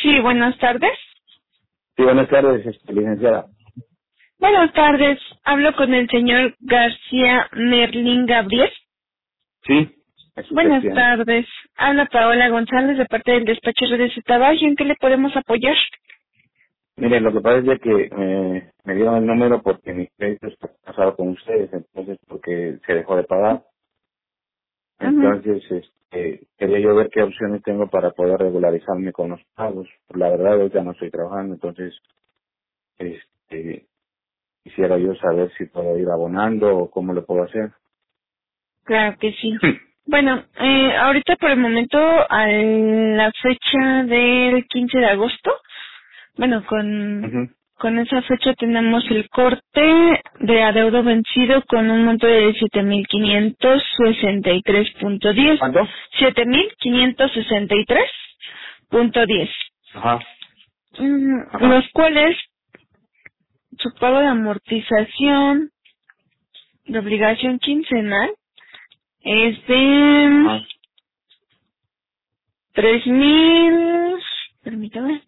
Sí, buenas tardes. Sí, buenas tardes, licenciada. Buenas tardes. Hablo con el señor García Merlín Gabriel. Sí, Buenas efectivamente. tardes. Habla Paola González de parte del despacho de Cetabayo. ¿En qué le podemos apoyar? Mire, lo que pasa es de que me dieron el número porque mi crédito está pasado con ustedes, entonces porque se dejó de pagar. Ujú. Entonces, quería yo ver qué opciones tengo para poder regularizarme con los pagos. La verdad, ahorita no estoy trabajando, entonces, este, quisiera yo saber si puedo ir abonando o cómo lo puedo hacer. Claro que sí. Bueno, ahorita por el momento, a la fecha del 15 de agosto, bueno, Ujú. con esa fecha tenemos el corte de adeudo vencido con un monto de 7.563.10. ¿Cuánto? 7.563.10. Ajá, ajá, Los cuales su pago de amortización de obligación quincenal es de ajá. 3.000, permítame,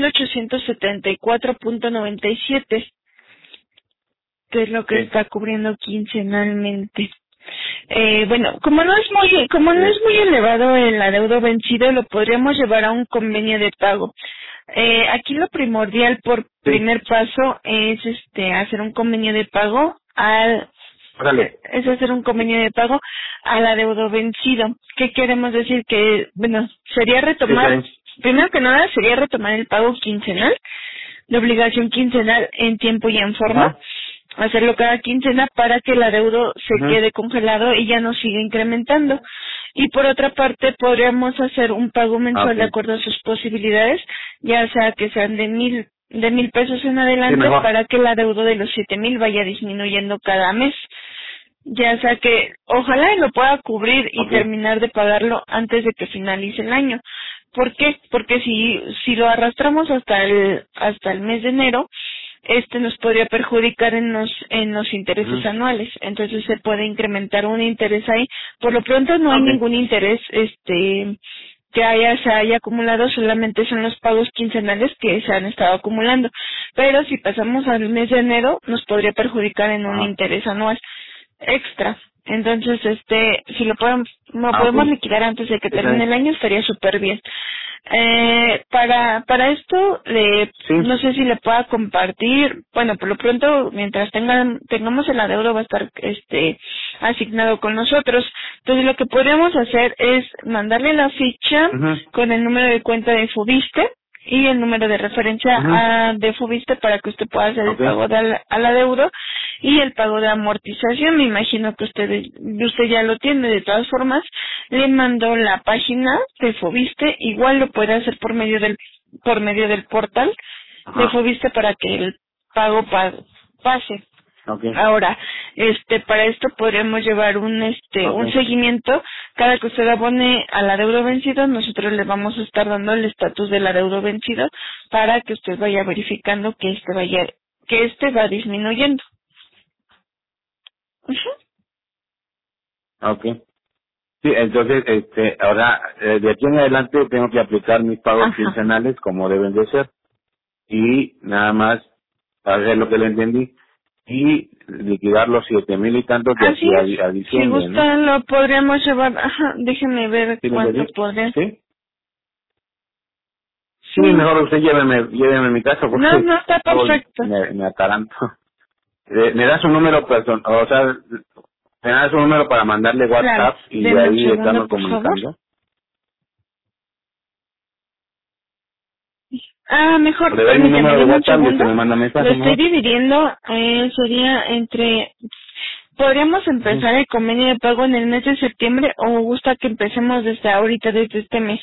3.874.97, que es lo que Sí, está cubriendo quincenalmente. Bueno, como no sí, es muy elevado el adeudo vencido, lo podríamos llevar a un convenio de pago. Aquí lo primordial por sí. primer paso es hacer un convenio de pago Órale. es hacer un convenio de pago al adeudo vencido. ¿Qué queremos decir? Que, bueno, sería Sí, retomar, sí. primero que nada sería retomar el pago quincenal, de obligación quincenal en tiempo y en forma, Ajá. hacerlo cada quincena para que el adeudo se Ujú. quede congelado y ya no siga incrementando. Y por otra parte, podríamos hacer un pago Ah, mensual ok. de acuerdo a sus posibilidades, ya sea que sean de 1,000 pesos en Sí, adelante mejor. para que el adeudo de los 7,000 vaya disminuyendo cada mes. Ya sea que ojalá y lo pueda cubrir y Ok. terminar de pagarlo antes de que finalice el año. ¿Por qué? Porque si lo arrastramos hasta el mes de enero, nos podría perjudicar en los intereses Ujú. anuales. Entonces se puede incrementar un interés ahí. Por lo pronto no hay Ok. ningún interés se haya acumulado, solamente son los pagos quincenales que se han estado acumulando. Pero si pasamos al mes de enero, nos podría perjudicar en un Ajá. interés anual extra. Entonces, si lo Ah, ok. podemos liquidar antes de que Está termine bien. el año, estaría súper bien. Para esto, Sí. no sé si le pueda compartir, bueno, por lo pronto, mientras tengamos el adeudo va a estar, asignado con nosotros. Entonces, lo que podríamos hacer es mandarle la ficha Ujú. con el número de cuenta de Fubiste y el número de referencia Ujú. de Fubiste para que usted pueda hacer el Ok. pago al adeudo y el pago de amortización. Me imagino que usted ya lo tiene. De todas formas, le mando la página de Fubiste, igual lo puede hacer por medio del portal de Ajá. Fubiste para que el pago pase. Ok. Ahora, para esto podríamos llevar Ok. un seguimiento. Cada que usted abone al adeudo vencido, nosotros le vamos a estar dando el estatus del adeudo vencido para que usted vaya verificando que va disminuyendo. Ujú. Ok. Sí, entonces, ahora, de aquí en adelante tengo que aplicar mis pagos Ajá. quincenales como deben de ser. Y nada más, para hacer lo que le entendí, y liquidar los 7,000 y tantos de Así aquí es. a Si diciembre, ¿no? gusta, lo podríamos llevar. Ajá, déjeme ver ¿Sí le cuánto entendí? podría. ¿Sí? Sí, Sí. mejor usted lléveme a mi casa No, porque no está luego perfecto. me ataranto. Me da su número personal, o sea, me da su número para mandarle Claro. WhatsApp y de Deme un ahí segundo, estarnos por favor. comunicando. O Mejor, le doy mi permítame, número de deme un WhatsApp y usted segundo. me manda Lo mensaje estoy mejor. dividiendo, sería entre... ¿Podríamos Ujú. empezar el convenio de pago en el mes de septiembre o gusta que empecemos desde ahorita, desde este mes?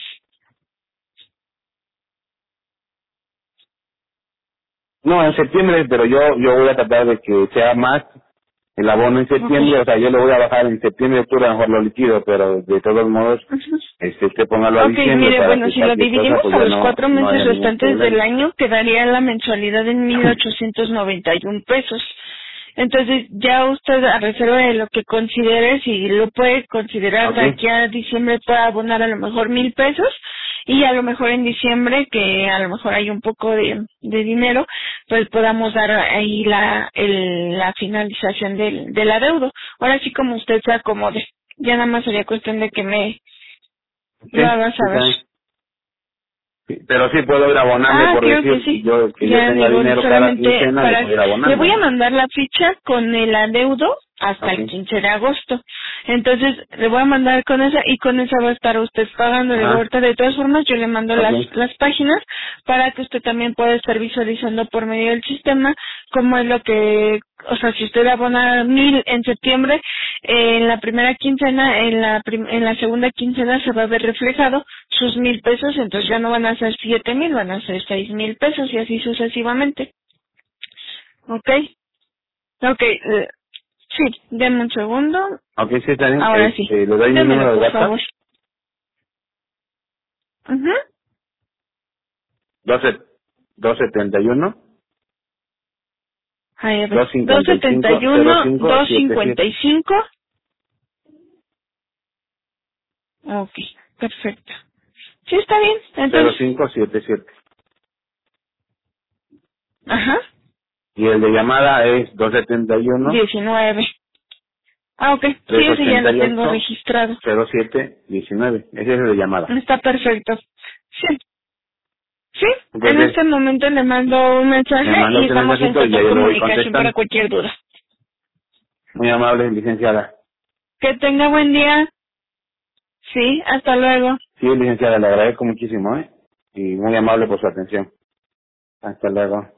No, en septiembre, pero yo voy a tratar de que sea más el abono en Ok. septiembre, o sea, yo lo voy a bajar en septiembre, octubre, a lo mejor lo liquido, pero de todos modos, Ujú. usted póngalo a Ok, diciembre mire, para bueno, que si lo cualquier cosa, dividimos pues a ya los 4 no meses haya ningún restantes del problema. año, quedaría la mensualidad en 1,891 pesos. Entonces, ya usted, a reserva de lo que considere, si lo puede considerar Ok, de aquí a diciembre, puede abonar a lo mejor 1,000 pesos y a lo mejor en diciembre, que a lo mejor hay un poco de dinero, pues podamos dar ahí la finalización del adeudo. Ahora sí, como usted se acomode. Ya nada más sería cuestión de que me Sí, lo haga sí, saber. también. Sí, pero sí puedo ir abonando, por Claro que decir, sí. yo que yo Ya tenga digo, dinero cada solamente quincena, le puedo ir le abonando, voy a ¿no? mandar la ficha con el adeudo hasta el Okay. 15 de agosto. Entonces, le voy a mandar con esa y con esa va a estar usted pagando. Le digo, Ajá. ahorita de todas formas yo le mando Okay. las páginas para que usted también pueda estar visualizando por medio del sistema cómo es lo que, o sea, si usted abona 1,000 en septiembre, en la primera quincena, en la segunda quincena se va a ver reflejado sus 1,000 pesos, entonces ya no van a ser 7,000, van a ser 6,000 pesos y así sucesivamente. ¿Ok? Ok, sí, denme un segundo. Okay, sí, está bien. Ahora sí, Le doy mi démelo número de por WhatsApp, favor. Ujú. 12 271 Ahí, a ver. 255 271, 0577 255. Ok, perfecto. Sí, está bien. Entonces, 0577. ajá, Y el de llamada es 271 19. Ah, ok, sí, ese ya lo tengo 388 registrado. 0719. Ese es el de llamada. Está perfecto. Sí, sí, en Entonces, este momento le mando un me mensaje manda y usted estamos en mensajito y ya total yo lo voy comunicación para contestando. cualquier duda. Muy amable, licenciada. Que tenga buen día. Sí, hasta luego. Sí, licenciada, le agradezco muchísimo, ¿eh? Y muy amable por su atención. Hasta luego.